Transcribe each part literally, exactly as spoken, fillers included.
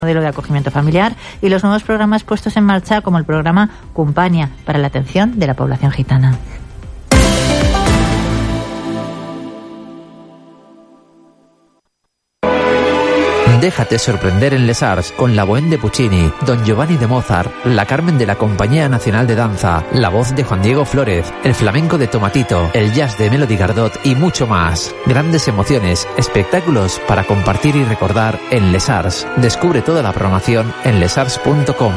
modelo de acogimiento familiar y los nuevos programas puestos en marcha como el programa Cumpania para la atención de la población gitana. Déjate sorprender en Les Arts con la Bohème de Puccini, Don Giovanni de Mozart, la Carmen de la Compañía Nacional de Danza, la voz de Juan Diego Flórez, el flamenco de Tomatito, el jazz de Melody Gardot y mucho más. Grandes emociones, espectáculos para compartir y recordar en Les Arts. Descubre toda la programación en les arts punto com.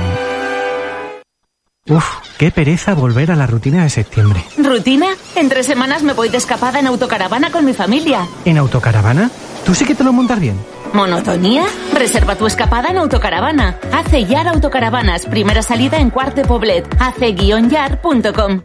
Uf, qué pereza volver a la rutina de septiembre. ¿Rutina? En tres semanas me voy de escapada en autocaravana con mi familia. ¿En autocaravana? ¿Tú sí que te lo montas bien? ¿Monotonía? Reserva tu escapada en autocaravana. Hace Yar Autocaravanas. Primera salida en Quart de Poblet. hace guion yar punto com.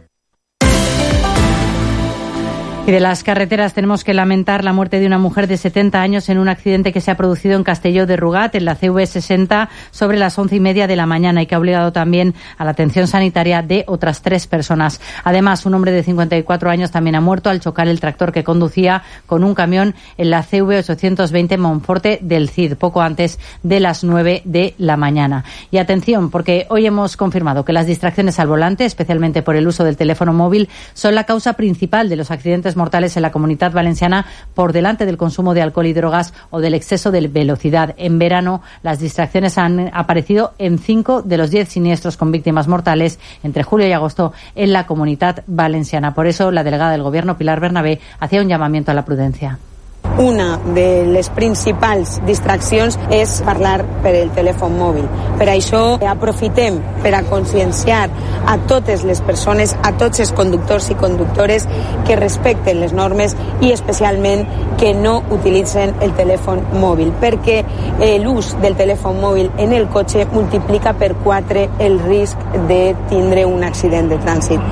Y de las carreteras tenemos que lamentar la muerte de una mujer de setenta años en un accidente que se ha producido en Castelló de Rugat, en la C V sesenta, sobre las once y media de la mañana y que ha obligado también a la atención sanitaria de otras tres personas. Además, un hombre de cincuenta y cuatro años también ha muerto al chocar el tractor que conducía con un camión en la C V ochocientos veinte Monforte del Cid, poco antes de las nueve de la mañana. Y atención, porque hoy hemos confirmado que las distracciones al volante, especialmente por el uso del teléfono móvil, son la causa principal de los accidentes mortales en la Comunidad Valenciana, por delante del consumo de alcohol y drogas o del exceso de velocidad. En verano, las distracciones han aparecido en cinco de los diez siniestros con víctimas mortales entre julio y agosto en la Comunidad Valenciana. Por eso, la delegada del Gobierno, Pilar Bernabé, hacía un llamamiento a la prudencia. Una de les principals distraccions és parlar per el telèfon mòbil. Per això aprofitem per a conscienciar a totes les persones, a tots els conductors i conductores que respecten les normes i especialment que no utilitzen el telèfon mòbil, perquè l'ús del telèfon mòbil en el cotxe multiplica per quatre el risc de tindre un accident de trànsit.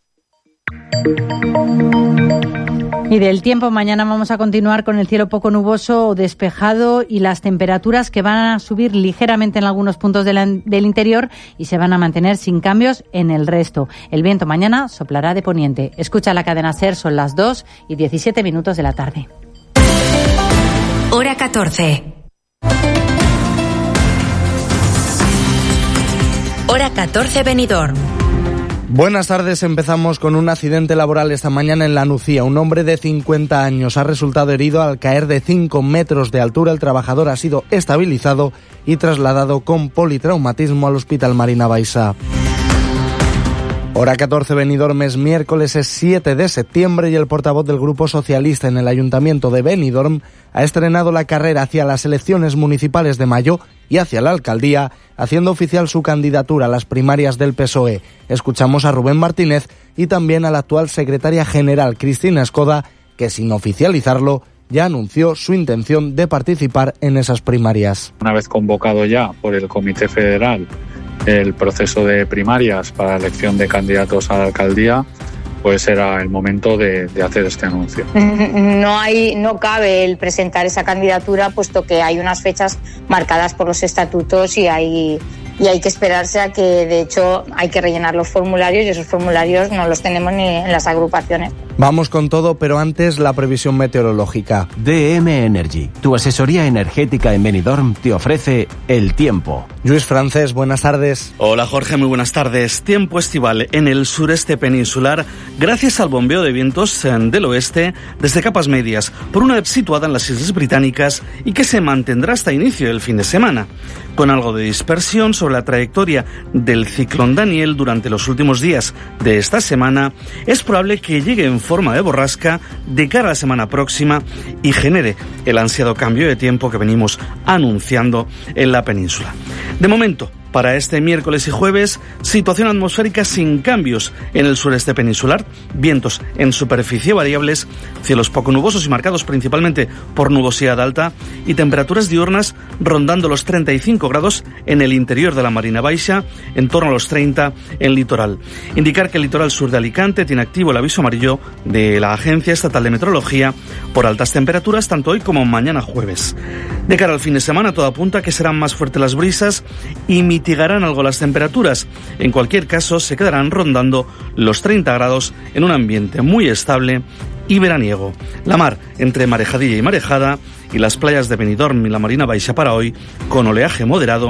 Y del tiempo, mañana vamos a continuar con el cielo poco nuboso o despejado y las temperaturas que van a subir ligeramente en algunos puntos de la, del interior y se van a mantener sin cambios en el resto. El viento mañana soplará de poniente. Escucha la cadena SER, son las dos y diecisiete minutos de la tarde. Hora catorce. Hora catorce, Benidorm. Buenas tardes, empezamos con un accidente laboral esta mañana en La Nucía. Un hombre de cincuenta años ha resultado herido al caer de cinco metros de altura. El trabajador ha sido estabilizado y trasladado con politraumatismo al Hospital Marina Baixa. Hora catorce, Benidorm, es miércoles, es siete de septiembre y el portavoz del Grupo Socialista en el Ayuntamiento de Benidorm ha estrenado la carrera hacia las elecciones municipales de mayo y hacia la alcaldía, haciendo oficial su candidatura a las primarias del P S O E. Escuchamos a Rubén Martínez y también a la actual secretaria general, Cristina Escoda, que sin oficializarlo ya anunció su intención de participar en esas primarias. Una vez convocado ya por el Comité Federal el proceso de primarias para la elección de candidatos a la alcaldía, pues era el momento de, de hacer este anuncio. No hay, no cabe el presentar esa candidatura, puesto que hay unas fechas marcadas por los estatutos y hay, y hay que esperarse a que, de hecho, hay que rellenar los formularios y esos formularios no los tenemos ni en las agrupaciones. Vamos con todo, pero antes la previsión meteorológica. D M Energy, tu asesoría energética en Benidorm, te ofrece el tiempo. Luis Francés, buenas tardes. Hola Jorge, muy buenas tardes. Tiempo estival en el sureste peninsular gracias al bombeo de vientos del oeste desde capas medias por una situada en las Islas Británicas y que se mantendrá hasta inicio del fin de semana, con algo de dispersión sobre la trayectoria del ciclón Daniel durante los últimos días de esta semana. Es probable que llegue en forma de borrasca de cara a la semana próxima y genere el ansiado cambio de tiempo que venimos anunciando en la península. De momento, para este miércoles y jueves, situación atmosférica sin cambios en el sureste peninsular, vientos en superficie variables, cielos poco nubosos y marcados principalmente por nubosidad alta y temperaturas diurnas rondando los treinta y cinco grados en el interior de la Marina Baixa, en torno a los treinta en litoral. Indicar que el litoral sur de Alicante tiene activo el aviso amarillo de la Agencia Estatal de Meteorología por altas temperaturas tanto hoy como mañana jueves. De cara al fin de semana, todo apunta a que serán más fuertes las brisas y mitigarán algo las temperaturas. En cualquier caso, se quedarán rondando los treinta grados en un ambiente muy estable y veraniego. La mar entre marejadilla y marejada y las playas de Benidorm y la Marina Baixa para hoy con oleaje moderado